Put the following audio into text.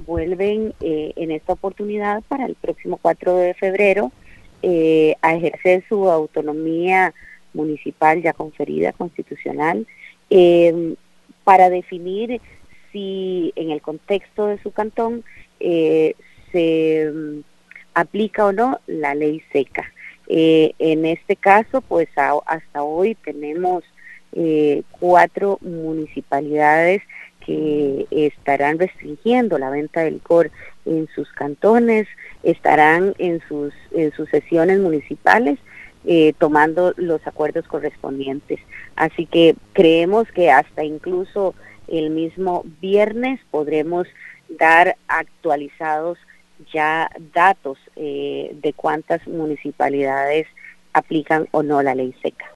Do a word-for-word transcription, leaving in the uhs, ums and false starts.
vuelven eh, en esta oportunidad para el próximo cuatro de febrero eh, a ejercer su autonomía municipal ya conferida, constitucional, eh, para definir si en el contexto de su cantón eh, se um, aplica o no la ley seca. Eh, en este caso, pues a, hasta hoy tenemos eh, cuatro municipalidades que estarán restringiendo la venta de licor en sus cantones, estarán en sus, en sus sesiones municipales eh, tomando los acuerdos correspondientes. Así que creemos que hasta incluso el mismo viernes podremos dar actualizados ya datos eh, de cuántas municipalidades aplican o no la ley seca.